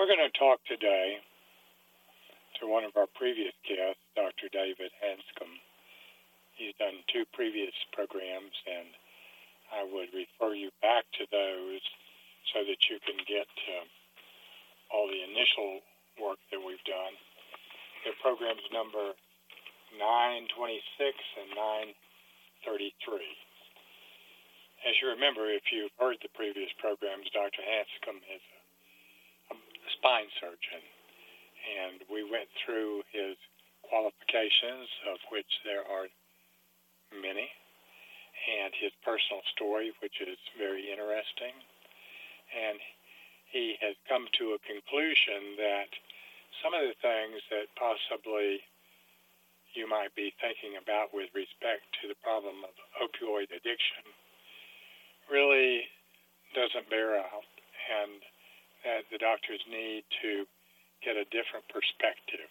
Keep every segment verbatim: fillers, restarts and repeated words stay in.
We're going to talk today to one of our previous guests, Doctor David Hanscom. He's done two previous programs, and I would refer you back to those so that you can get uh, all the initial work that we've done. They're programs number nine twenty-six and nine thirty-three. As you remember, if you've heard the previous programs, Doctor Hanscom is a a spine surgeon, and we went through his qualifications, of which there are many, and his personal story, which is very interesting. And he has come to a conclusion that some of the things that possibly you might be thinking about with respect to the problem of opioid addiction really doesn't bear out, and that the doctors need to get a different perspective.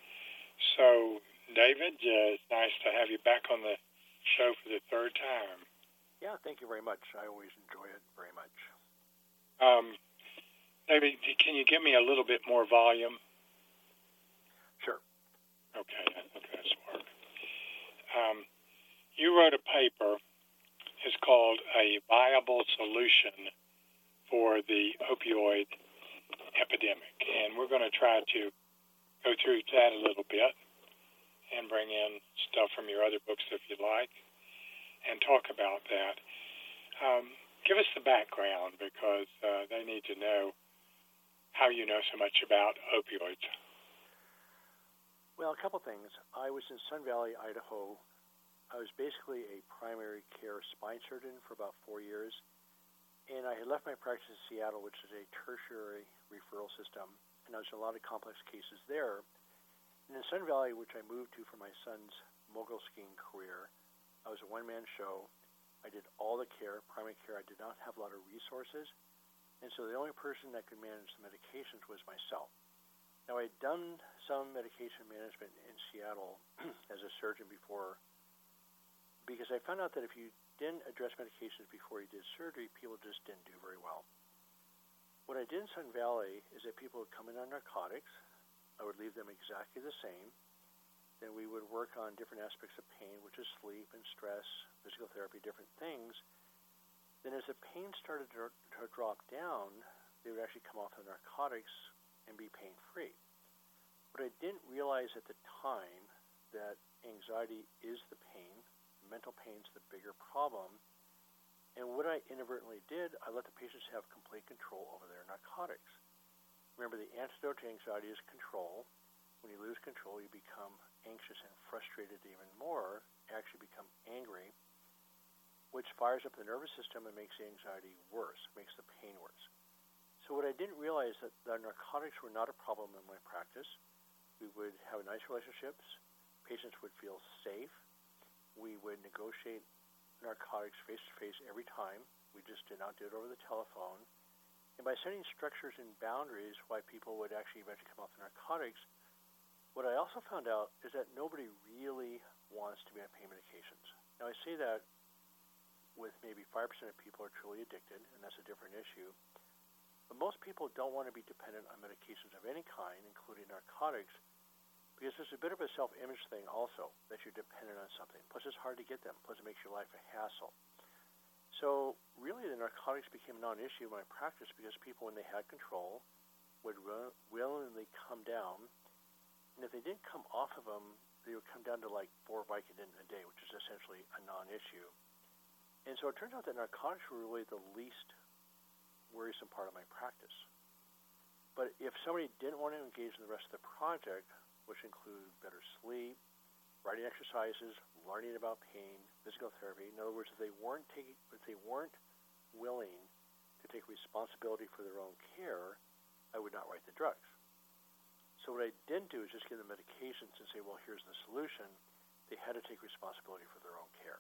So, David, uh, it's nice to have you back on the show for the third time. Yeah, thank you very much. I always enjoy it very much. Um, David, can you give me a little bit more volume? Sure. Okay, I think that's work. Um, you wrote a paper. It's called A Viable Solution for the Opioid Epidemic, and we're going to try to go through that a little bit and bring in stuff from your other books if you like and talk about that. Um, give us the background, because uh, they need to know how you know so much about opioids. Well, a couple things. I was in Sun Valley, Idaho. I was basically a primary care spine surgeon for about four years. And I had left my practice in Seattle, which is a tertiary referral system, and I was in a lot of complex cases there. And in Sun Valley, which I moved to for my son's mogul skiing career, I was a one-man show. I did all the care, primary care. I did not have a lot of resources, and so the only person that could manage the medications was myself. Now, I had done some medication management in Seattle as a surgeon before, because I found out that if you didn't address medications before you did surgery, people just didn't do very well. What I did in Sun Valley is that people would come in on narcotics. I would leave them exactly the same. Then we would work on different aspects of pain, which is sleep and stress, physical therapy, different things. Then as the pain started to, to drop down, they would actually come off the narcotics and be pain-free. What I didn't realize at the time, that anxiety is the pain, mental pain is the bigger problem. And what I inadvertently did, I let the patients have complete control over their narcotics. Remember, the antidote to anxiety is control. When you lose control, you become anxious and frustrated even more, you actually become angry, which fires up the nervous system and makes the anxiety worse, makes the pain worse. So what I didn't realize that the narcotics were not a problem in my practice. We would have nice relationships. Patients would feel safe. We would negotiate narcotics face-to-face every time. We just did not do it over the telephone. And by setting structures and boundaries why people would actually eventually come off the narcotics, what I also found out is that nobody really wants to be on pain medications. Now, I say that with maybe five percent of people are truly addicted, and that's a different issue. But most people don't want to be dependent on medications of any kind, including narcotics, because there's a bit of a self-image thing also, that you're dependent on something. Plus, it's hard to get them. Plus, it makes your life a hassle. So really, the narcotics became a non-issue in my practice because people, when they had control, would re- willingly come down. And if they didn't come off of them, they would come down to like four Vicodin a day, which is essentially a non-issue. And so it turns out that narcotics were really the least worrisome part of my practice. But if somebody didn't want to engage in the rest of the project, which include better sleep, writing exercises, learning about pain, physical therapy. In other words, if they weren't taking, if they weren't willing to take responsibility for their own care, I would not write the drugs. So what I didn't do is just give them medications and say, well, here's the solution. They had to take responsibility for their own care.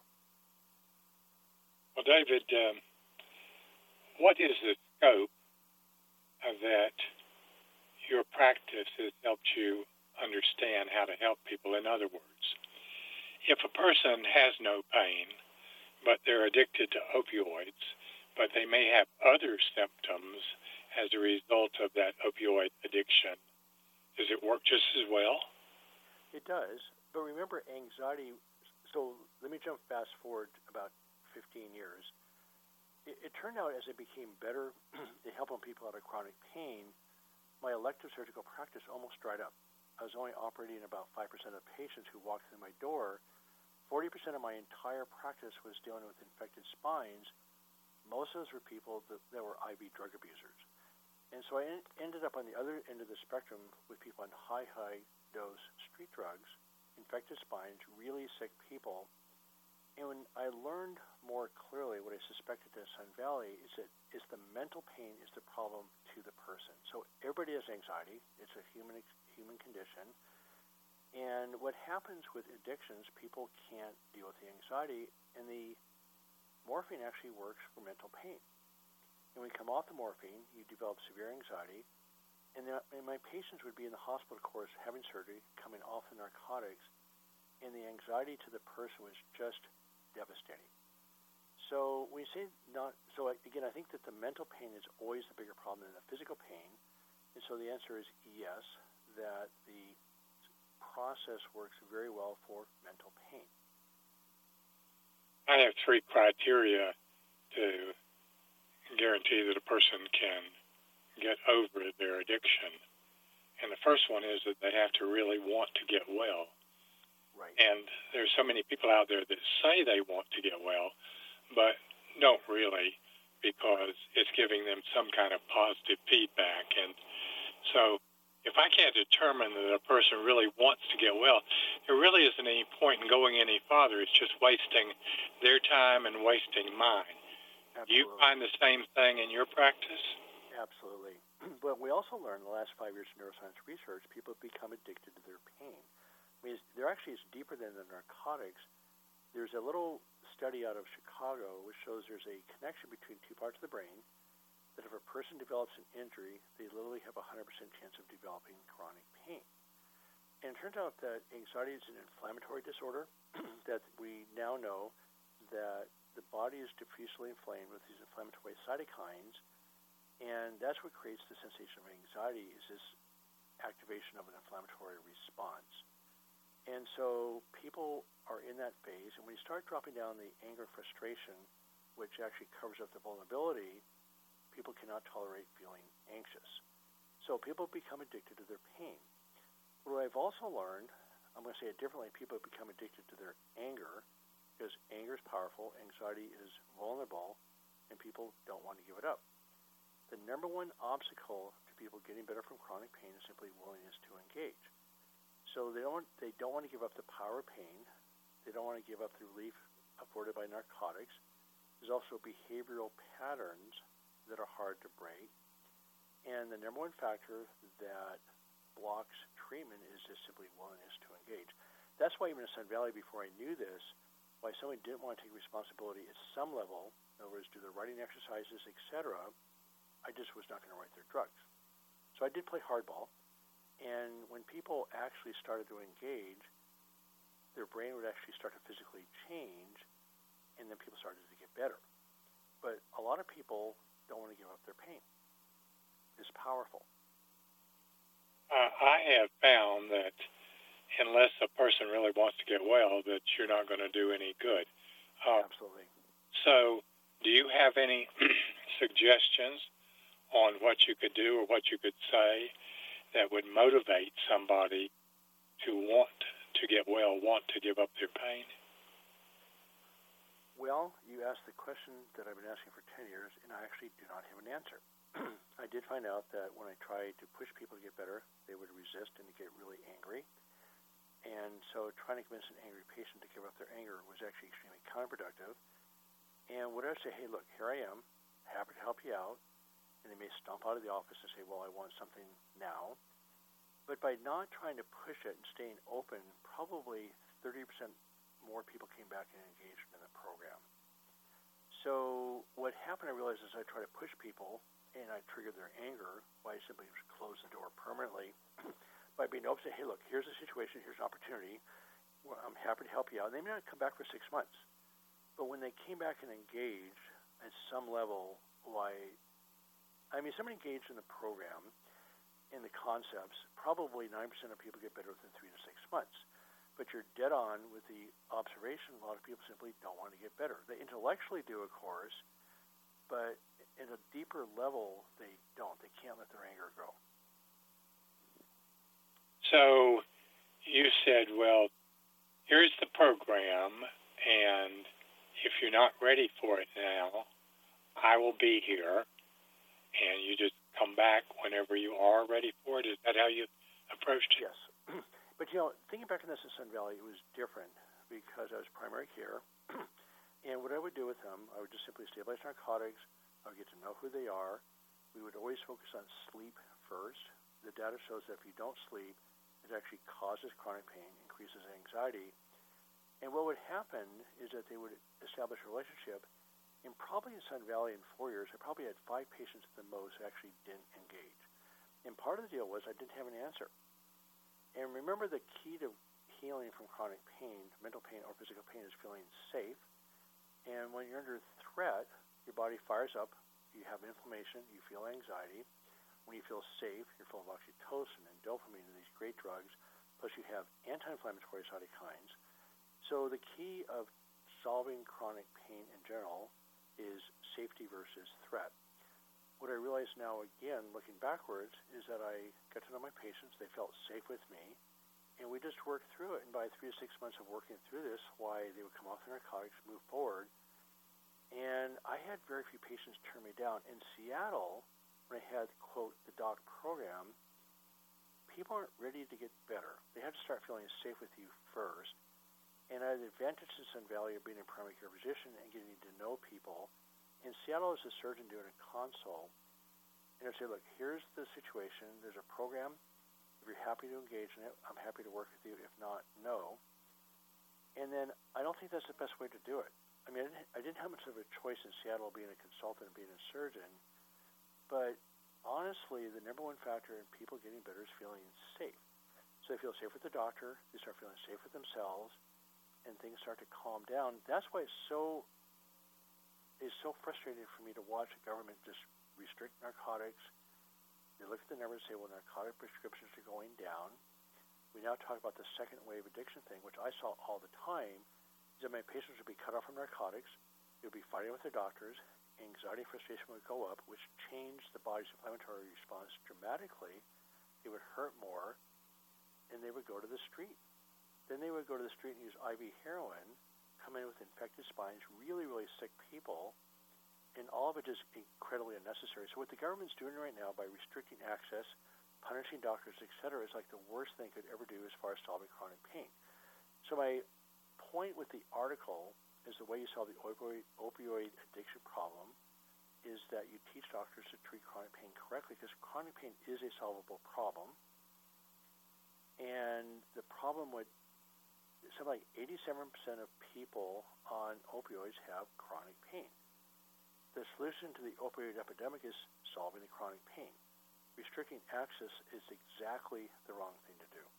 Well, David, um, what is the scope of that your practice has helped you understand how to help people? In other words, if a person has no pain, but they're addicted to opioids, but they may have other symptoms as a result of that opioid addiction. Does it work just as well? It does. But remember, anxiety, so let me jump fast forward about fifteen years. It, it turned out as it became better at helping people out of chronic pain, my elective surgical practice almost dried up. I was only operating about five percent of patients who walked through my door. forty percent of my entire practice was dealing with infected spines. Most of those were people that, that were I V drug abusers. And so I en- ended up on the other end of the spectrum with people on high, high dose street drugs, infected spines, really sick people. And when I learned more clearly what I suspected at Sun Valley is that is the mental pain is the problem to the person. So everybody has anxiety. It's a human human condition. And what happens with addictions, people can't deal with the anxiety, and the morphine actually works for mental pain. And when you come off the morphine, you develop severe anxiety. And, the, and my patients would be in the hospital, of course, having surgery, coming off the narcotics, and the anxiety to the person was just devastating. So we say not. So again, I think that the mental pain is always the bigger problem than the physical pain. And so the answer is yes, that the process works very well for mental pain. I have three criteria to guarantee that a person can get over their addiction. And the first one is that they have to really want to get well. Right. And there's so many people out there that say they want to get well, but don't really, because it's giving them some kind of positive feedback. And so if I can't determine that a person really wants to get well, there really isn't any point in going any farther. It's just wasting their time and wasting mine. Absolutely. Do you find the same thing in your practice? Absolutely. But we also learned in the last five years of neuroscience research, people become addicted to their pain. I mean, they're actually is deeper than the narcotics. There's a little study out of Chicago which shows there's a connection between two parts of the brain, that if a person develops an injury, they literally have a one hundred percent chance of developing chronic pain. And it turns out that anxiety is an inflammatory disorder, that we now know that the body is diffusely inflamed with these inflammatory cytokines, and that's what creates the sensation of anxiety, is this activation of an inflammatory response. And so people are in that phase, and when you start dropping down the anger and frustration, which actually covers up the vulnerability, people cannot tolerate feeling anxious. So people become addicted to their pain. What I've also learned, I'm going to say it differently, people become addicted to their anger, because anger is powerful, anxiety is vulnerable, and people don't want to give it up. The number one obstacle to people getting better from chronic pain is simply willingness to engage. So they don't they don't want to give up the power of pain. They don't want to give up the relief afforded by narcotics. There's also behavioral patterns that are hard to break. And the number one factor that blocks treatment is just simply willingness to engage. That's why even in Sun Valley, before I knew this, why somebody didn't want to take responsibility at some level, in other words, do their writing exercises, et cetera, I just was not going to write their drugs. So I did play hardball. And when people actually started to engage, their brain would actually start to physically change, and then people started to get better. But a lot of people don't want to give up their pain. It's powerful. Uh, I have found that unless a person really wants to get well, that you're not going to do any good. Uh, Absolutely. So do you have any suggestions on what you could do or what you could say that would motivate somebody to want to get well, want to give up their pain? Well, you asked the question that I've been asking for ten years, and I actually do not have an answer. I did find out that when I tried to push people to get better, they would resist and get really angry. And so trying to convince an angry patient to give up their anger was actually extremely counterproductive. And when I say, hey, look, here I am, happy to help you out, and they may stomp out of the office and say, well, I want something now. But by not trying to push it and staying open, probably thirty percent more people came back and engaged in the program. So what happened, I realized, is I try to push people, and I trigger their anger by simply just close the door permanently by being open to, hey, look, here's a situation, here's an opportunity. Well, I'm happy to help you out. And they may not come back for six months. But when they came back and engaged, at some level, why I mean, somebody engaged in the program, in the concepts, probably nine percent of people get better within three to six months. But you're dead on with the observation. A lot of people simply don't want to get better. They intellectually do, of course, but at a deeper level, they don't. They can't let their anger go. So you said, well, here's the program, and if you're not ready for it now, I will be here, and you just come back whenever you are ready for it. Is that how you approached it? Yes. But, you know, thinking back on this in Sun Valley, it was different because I was primary care. And what I would do with them, I would just simply stabilize narcotics. I would get to know who they are. We would always focus on sleep first. The data shows that if you don't sleep, it actually causes chronic pain, increases anxiety. And what would happen is that they would establish a relationship. And probably in Sun Valley in four years, I probably had five patients at the most who actually didn't engage. And part of the deal was I didn't have an answer. And remember, the key to healing from chronic pain, mental pain or physical pain, is feeling safe. And when you're under threat, your body fires up. You have inflammation. You feel anxiety. When you feel safe, you're full of oxytocin and dopamine and these great drugs. Plus, you have anti-inflammatory cytokines. So the key of solving chronic pain in general is safety versus threat. What I realize now, again, looking backwards, is that I got to know my patients. They felt safe with me, and we just worked through it. And by three to six months of working through this, why they would come off their narcotics, move forward. And I had very few patients turn me down. In Seattle, when I had, quote, the doc program, people aren't ready to get better. They have to start feeling safe with you first. And I had the advantage in Sun Valley of being a primary care physician and getting to know people. In Seattle, as a surgeon doing a consult, and I'd say, look, here's the situation. There's a program. If you're happy to engage in it, I'm happy to work with you. If not, no. And then I don't think that's the best way to do it. I mean, I didn't, I didn't have much of a choice in Seattle being a consultant and being a surgeon, but honestly, the number one factor in people getting better is feeling safe. So they feel safe with the doctor. They start feeling safe with themselves, and things start to calm down. That's why it's so It's so frustrating for me to watch the government just restrict narcotics. They look at the numbers and say, well, narcotic prescriptions are going down. We now talk about the second wave addiction thing, which I saw all the time, is that my patients would be cut off from narcotics. They would be fighting with their doctors. Anxiety and frustration would go up, which changed the body's inflammatory response dramatically. It would hurt more, and they would go to the street. Then they would go to the street and use I V heroin, come in with infected spines, really, really sick people, and all of it is incredibly unnecessary. So what the government's doing right now by restricting access, punishing doctors, et cetera, is like the worst thing it could ever do as far as solving chronic pain. So my point with the article is the way you solve the opioid, opioid addiction problem is that you teach doctors to treat chronic pain correctly, because chronic pain is a solvable problem. And the problem with something like eighty-seven percent of people on opioids have chronic pain. The solution to the opioid epidemic is solving the chronic pain. Restricting access is exactly the wrong thing to do.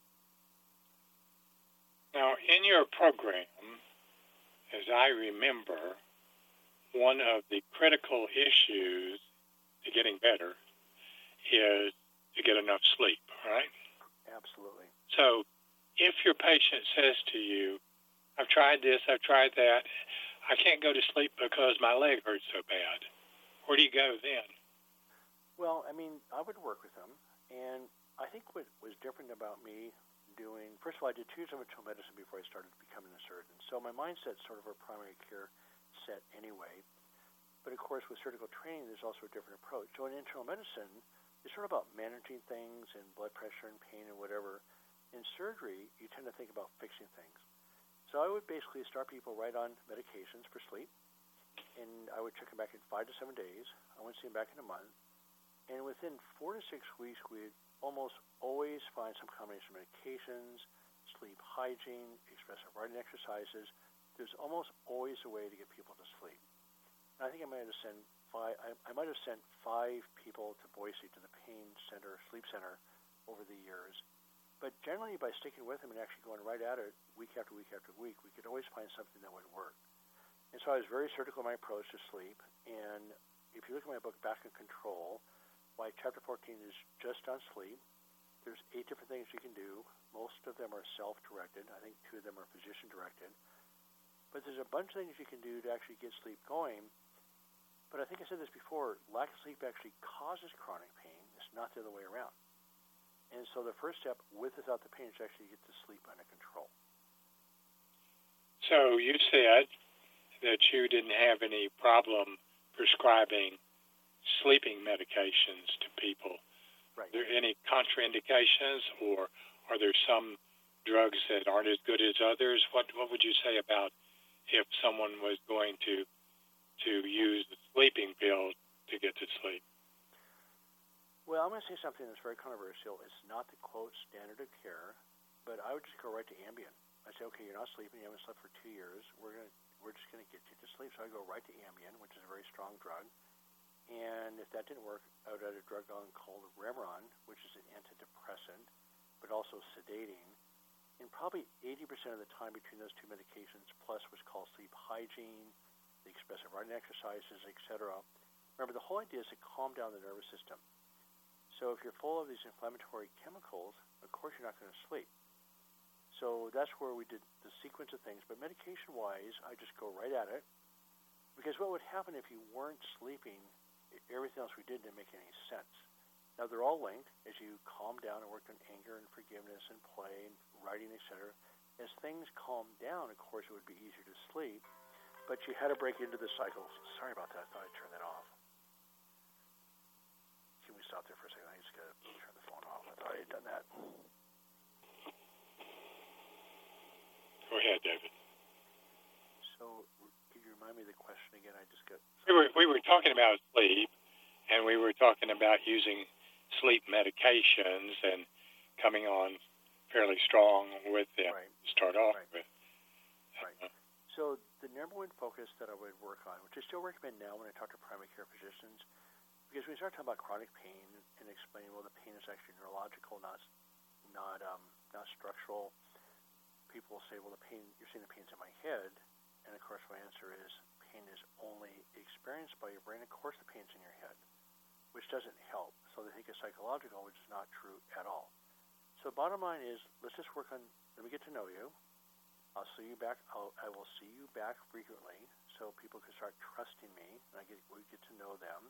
Now, in your program, as I remember, one of the critical issues to getting better is to get enough sleep, right? Absolutely. So if your patient says to you, I've tried this, I've tried that, I can't go to sleep because my leg hurts so bad, where do you go then? Well, I mean, I would work with them, and I think what was different about me doing, first of all, I did two years of internal medicine before I started becoming a surgeon, so my mindset's sort of a primary care set anyway. But of course, with surgical training, there's also a different approach. So in internal medicine, it's sort of about managing things and blood pressure and pain and whatever. In surgery, you tend to think about fixing things. So I would basically start people right on medications for sleep, and I would check them back in five to seven days. I wouldn't see them back in a month. And within four to six weeks, we'd almost always find some combination of medications, sleep hygiene, expressive writing exercises. There's almost always a way to get people to sleep. And I think I might have sent five. I, I might have sent five people to Boise to the pain center, sleep center, over the years. But generally, by sticking with them and actually going right at it week after week after week, we could always find something that would work. And so I was very surgical in my approach to sleep. And if you look at my book, Back in Control, my chapter fourteen is just on sleep. There's eight different things you can do. Most of them are self-directed. I think two of them are physician-directed. But there's a bunch of things you can do to actually get sleep going. But I think I said this before, lack of sleep actually causes chronic pain. It's not the other way around. And so the first step, with or without the pain, is actually to get the sleep under control. So you said that you didn't have any problem prescribing sleeping medications to people. Right. Are there any contraindications, or are there some drugs that aren't as good as others? What what would you say about if someone was going to to use the sleeping pill to get to sleep? Well, I'm going to say something that's very controversial. It's not the, quote, standard of care, but I would just go right to Ambien. I say, okay, you're not sleeping. You haven't slept for two years. We're going to, we're just going to get you to sleep. So I go right to Ambien, which is a very strong drug. And if that didn't work, I would add a drug called Remeron, which is an antidepressant, but also sedating. And probably eighty percent of the time between those two medications, plus what's called sleep hygiene, the expressive writing exercises, et cetera. Remember, the whole idea is to calm down the nervous system. So if you're full of these inflammatory chemicals, of course you're not going to sleep. So that's where we did the sequence of things. But medication-wise, I just go right at it. Because what would happen if you weren't sleeping, everything else we did didn't make any sense. Now, they're all linked. As you calm down and work on anger and forgiveness and play and writing, et cetera, as things calm down, of course, it would be easier to sleep. But you had to break into the cycles. Sorry about that. I thought I'd turn that off. Can we stop there for a second? I just got to turn the phone off. I thought I had done that. Go ahead, David. So, can you remind me of the question again? I just got... We were, we were talking about sleep, and we were talking about using sleep medications and coming on fairly strong with them right. to start off right. with. Right. Uh, so the number one focus that I would work on, which I still recommend now when I talk to primary care physicians, because when we start talking about chronic pain and explaining, well, the pain is actually neurological, not not um, not structural, people will say, well, the pain, you're saying the pain's in my head. And, of course, my answer is pain is only experienced by your brain. Of course, the pain's in your head, which doesn't help. So they think it's psychological, which is not true at all. So bottom line is, let's just work on, let me get to know you. I'll see you back. I'll, I will see you back frequently so people can start trusting me, and I get, we get to know them.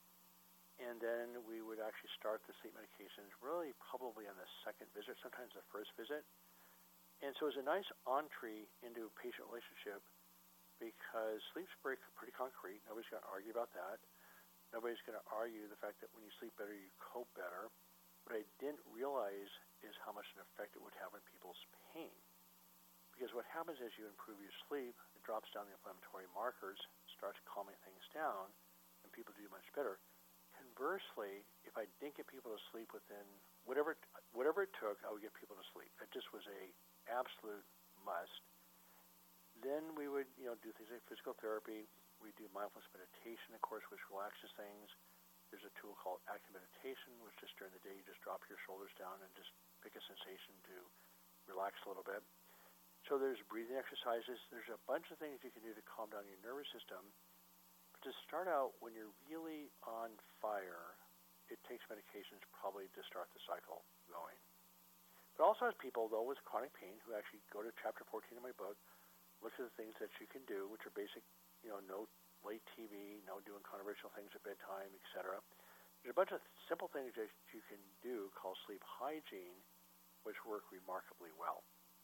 And then we would actually start the sleep medications really probably on the second visit, sometimes the first visit. And so it's a nice entree into a patient relationship because sleep's pretty, pretty concrete. Nobody's going to argue about that. Nobody's going to argue the fact that when you sleep better, you cope better. What I didn't realize is how much an effect it would have on people's pain. Because what happens is you improve your sleep, it drops down the inflammatory markers, starts calming things down, and people do much better. Conversely, if I didn't get people to sleep within whatever whatever it took, I would get people to sleep. It just was a absolute must. Then we would, you know, do things like physical therapy. We do mindfulness meditation, of course, which relaxes things. There's a tool called active meditation, which just during the day you just drop your shoulders down and just pick a sensation to relax a little bit. So there's breathing exercises. There's a bunch of things you can do to calm down your nervous system. But to start out, when you're really on fire, it takes medications probably to start the cycle going. But also has people, though, with chronic pain who actually go to chapter fourteen of my book, look at the things that you can do, which are basic, you know, no late T V, no doing controversial things at bedtime, et cetera. There's a bunch of simple things that you can do called sleep hygiene, which work remarkably well.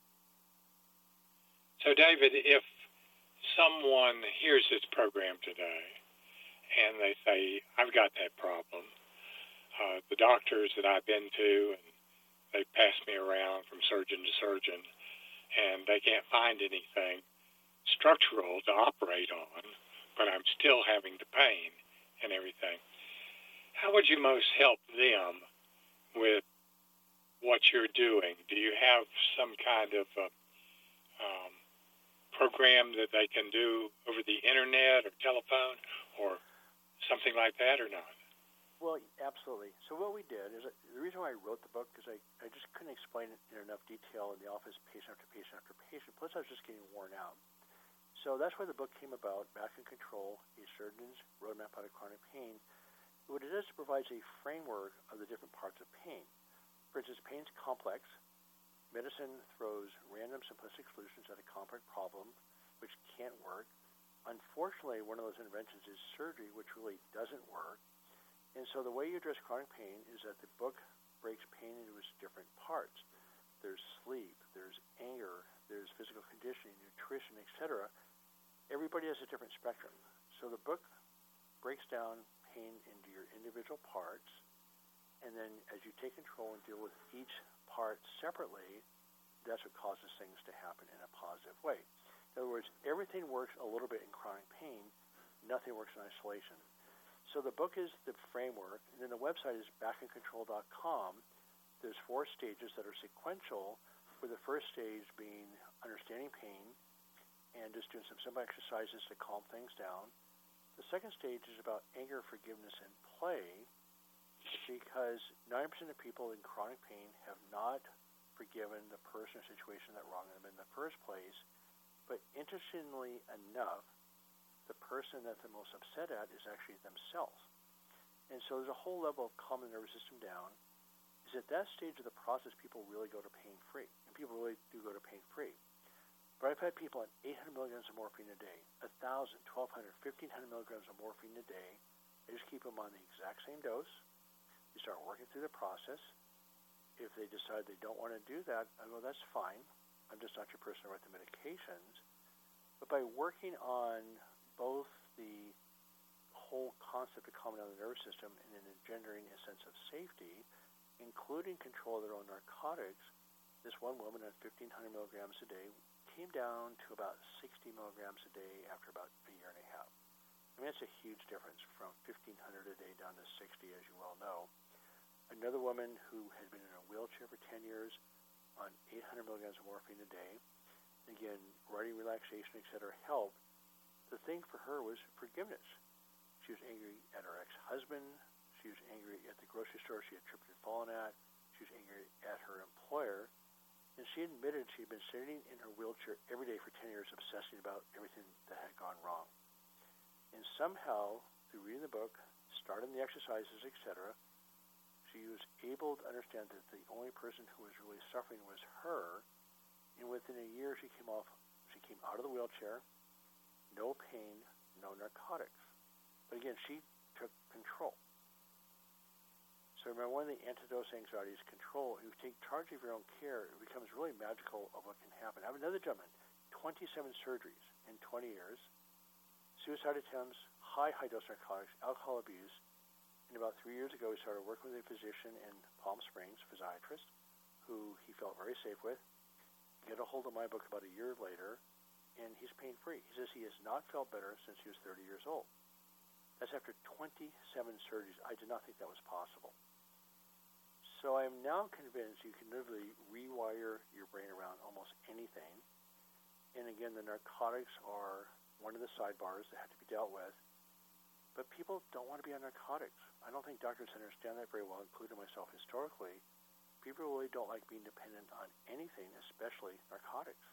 So, David, if someone hears this program today and they say, I've got that problem, uh, the doctors that I've been to, and they pass me around from surgeon to surgeon, and they can't find anything structural to operate on, but I'm still having the pain and everything. How would you most help them with what you're doing? Do you have some kind of uh, um, program that they can do over the internet or telephone or something like that or not? Well, absolutely. So what we did is, the reason why I wrote the book is I, I just couldn't explain it in enough detail in the office, patient after patient after patient. Plus, I was just getting worn out. So that's why the book came about, Back in Control, A Surgeon's Roadmap Out of Chronic Pain. What it does, it provides a framework of the different parts of pain. For instance, pain's complex. Medicine throws random simplistic solutions at a complex problem, which can't work. Unfortunately, one of those inventions is surgery, which really doesn't work. And so the way you address chronic pain is that the book breaks pain into its different parts. There's sleep, there's anger, there's physical conditioning, nutrition, et cetera. Everybody has a different spectrum. So the book breaks down pain into your individual parts, and then as you take control and deal with each part separately, that's what causes things to happen in a positive way. In other words, everything works a little bit in chronic pain. Nothing works in isolation. So the book is the framework, and then the website is back in control dot com. There's four stages that are sequential, with the first stage being understanding pain and just doing some simple exercises to calm things down. The second stage is about anger, forgiveness, and play, because ninety percent of people in chronic pain have not forgiven the person or situation that wronged them in the first place. But interestingly enough, the person that they're most upset at is actually themselves. And so there's a whole level of calming the nervous system down. Is at that stage of the process, people really go to pain-free. And people really do go to pain-free. But I've had people on eight hundred milligrams of morphine a day, one thousand, twelve hundred, fifteen hundred milligrams of morphine a day. I just keep them on the exact same dose. We start working through the process. If they decide they don't want to do that, I go, that's fine. I'm just not your person to write the medications. But by working on both the whole concept of calming down the nervous system and then engendering a sense of safety, including control of their own narcotics, this one woman on fifteen hundred milligrams a day came down to about sixty milligrams a day after about a year and a half. I mean, that's a huge difference from fifteen hundred a day down to sixty, as you well know. Another woman who had been in a wheelchair for ten years on eight hundred milligrams of morphine a day, again, writing, relaxation, et cetera, helped. The thing for her was forgiveness. She was angry at her ex-husband. She was angry at the grocery store she had tripped and fallen at. She was angry at her employer. And she admitted she'd been sitting in her wheelchair every day for ten years obsessing about everything that had gone wrong. And somehow, through reading the book, starting the exercises, et cetera, she was able to understand that the only person who was really suffering was her. And within a year, she came off. She came out of the wheelchair, no pain, no narcotics. But again, she took control. So remember, one of the antidotes to anxiety is control. If you take charge of your own care, it becomes really magical of what can happen. I have another gentleman, twenty-seven surgeries in twenty years, suicide attempts, high, high-dose narcotics, alcohol abuse. And about three years ago, he started working with a physician in Palm Springs, physiatrist, who he felt very safe with. Get a hold of my book about a year later, and he's pain-free. He says he has not felt better since he was thirty years old. That's after twenty-seven surgeries. I did not think that was possible. So I am now convinced you can literally rewire your brain around almost anything. And again, the narcotics are one of the sidebars that have to be dealt with. But people don't want to be on narcotics. I don't think doctors understand that very well, including myself historically. People really don't like being dependent on anything, especially narcotics.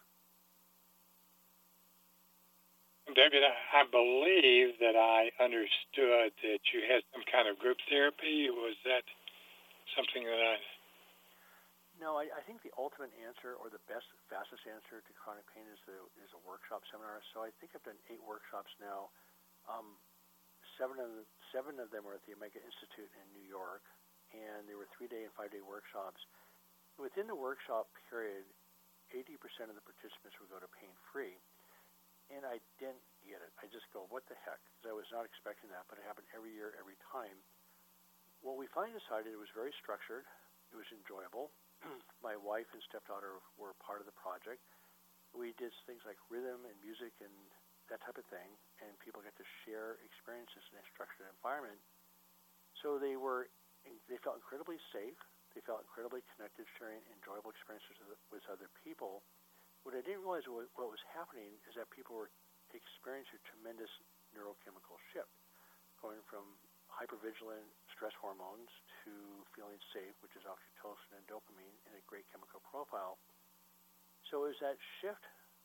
David, I believe that I understood that you had some kind of group therapy. Was that something that I... No, I, I think the ultimate answer, or the best, fastest answer to chronic pain is, the, is a workshop seminar. So I think I've done eight workshops now. Um, seven, of the, seven of them are at the Omega Institute in New York, and they were three-day and five-day workshops. Within the workshop period, eighty percent of the participants would go to pain-free. And I didn't get it. I just go, what the heck? Because I was not expecting that, but it happened every year, every time. Well, we finally decided it was very structured. It was enjoyable. My wife and stepdaughter were part of the project. We did things like rhythm and music and that type of thing, and people get to share experiences in a structured environment. So they were, they felt incredibly safe. They felt incredibly connected, sharing enjoyable experiences with other people. What I didn't realize what, what was happening is that people were experiencing a tremendous neurochemical shift, going from hypervigilant stress hormones to feeling safe, which is oxytocin and dopamine, in a great chemical profile. So it was that shift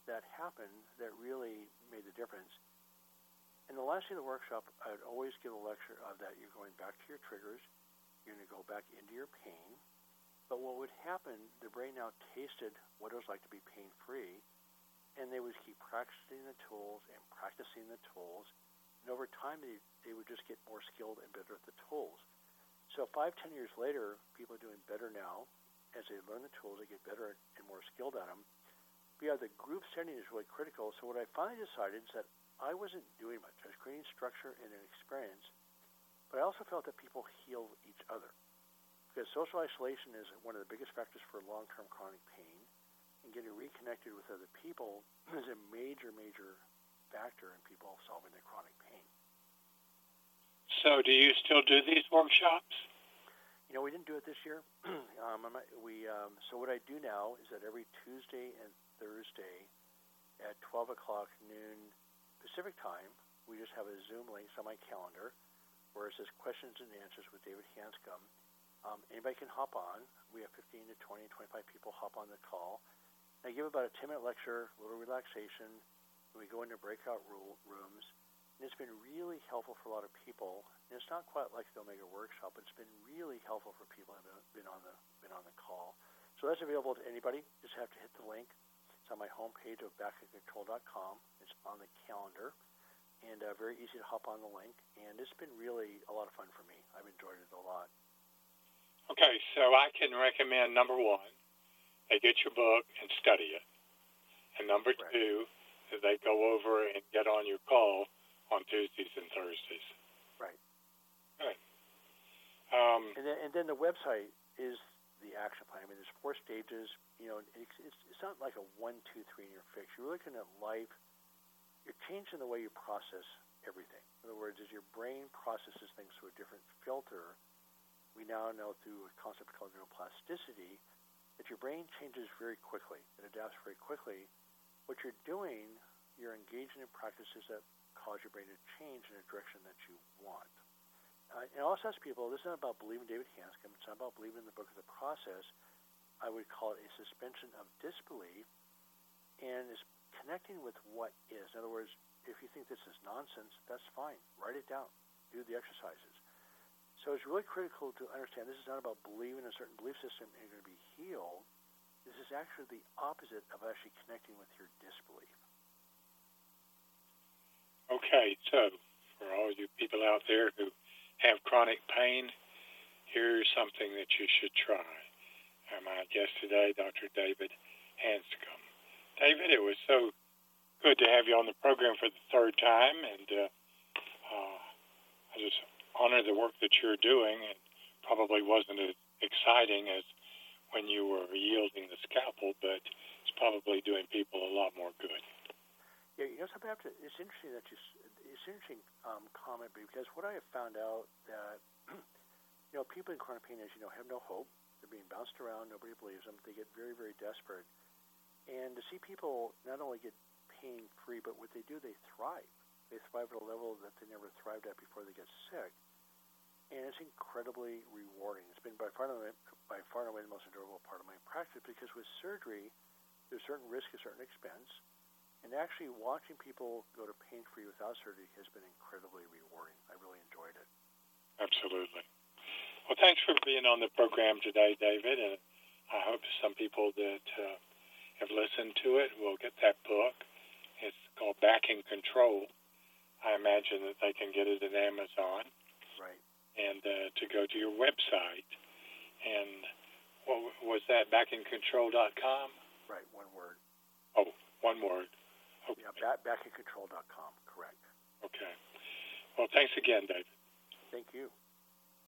that happened that really made the difference. In the last day of the workshop, I'd always give a lecture of that you're going back to your triggers, you're going to go back into your pain, but what would happen, the brain now tasted what it was like to be pain-free, and they would keep practicing the tools and practicing the tools, and over time they, they would just get more skilled and better at the tools. So five, ten years later, people are doing better now. As they learn the tools, they get better and more skilled at them. But yeah, the group setting is really critical. So what I finally decided is that I wasn't doing much. I was creating structure and an experience, but I also felt that people heal each other. Because social isolation is one of the biggest factors for long-term chronic pain, and getting reconnected with other people is a major, major factor in people solving their chronic pain. So do you still do these workshops? You know, we didn't do it this year. um, we um, so what I do now is that every Tuesday and Thursday at twelve o'clock noon Pacific time, we just have a Zoom link on my calendar where it says questions and answers with David Hanscom. Um, anybody can hop on. We have fifteen to twenty, twenty-five people hop on the call. I give about a ten-minute lecture, a little relaxation, and we go into breakout rooms. And it's been really helpful for a lot of people. And it's not quite like the Omega Workshop, but it's been really helpful for people who have been on the been on the call. So that's available to anybody. Just have to hit the link. It's on my homepage of back in control dot com. It's on the calendar, and uh, very easy to hop on the link. And it's been really a lot of fun for me. I've enjoyed it a lot. Okay, so I can recommend, number one, they get your book and study it. And number Right. two, that they go over and get on your call on Tuesdays and Thursdays. Right. Good. Um, and then and then the website is the action plan. I mean, there's four stages. You know, it's it's, it's not like a one, two, three, and you're fixed. You're looking at life. You're changing the way you process everything. In other words, as your brain processes things through a different filter, we now know through a concept called neuroplasticity that your brain changes very quickly. It adapts very quickly. What you're doing, you're engaging in practices that cause your brain to change in a direction that you want. Uh, and I also ask people, this is not about believing David Hanscom. It's not about believing in the book of the process. I would call it a suspension of disbelief, and it's connecting with what is. In other words, if you think this is nonsense, that's fine. Write it down. Do the exercises. So it's really critical to understand this is not about believing in a certain belief system and you're going to be healed. This is actually the opposite of actually connecting with your disbelief. Okay, so for all you people out there who have chronic pain, here's something that you should try. And my guest today, Doctor David Hanscom. David, it was so good to have you on the program for the third time, and uh, uh, I just honor the work that you're doing. It probably wasn't as exciting as when you were yielding the scalpel, but it's probably doing people a lot more good. Yeah, you know something. I have to, it's interesting that you. It's an interesting um, comment because what I have found out that you know people in chronic pain, as you know, have no hope. They're being bounced around. Nobody believes them. They get very, very desperate. And to see people not only get pain free, but what they do, they thrive. They thrive at a level that they never thrived at before they get sick. And it's incredibly rewarding. It's been by far and away, by far and away the most enjoyable part of my practice because with surgery, there's certain risk, a certain expense. And actually watching people go to pain-free without surgery has been incredibly rewarding. I really enjoyed it. Absolutely. Well, thanks for being on the program today, David. And I hope some people that uh, have listened to it will get that book. It's called Back in Control. I imagine that they can get it at Amazon. Right. And uh, to go to your website. And what was that, back in control dot com? Right, one word. Oh, one word. Okay. Yeah, back, back in control dot com, correct. Okay. Well, thanks again, David. Thank you.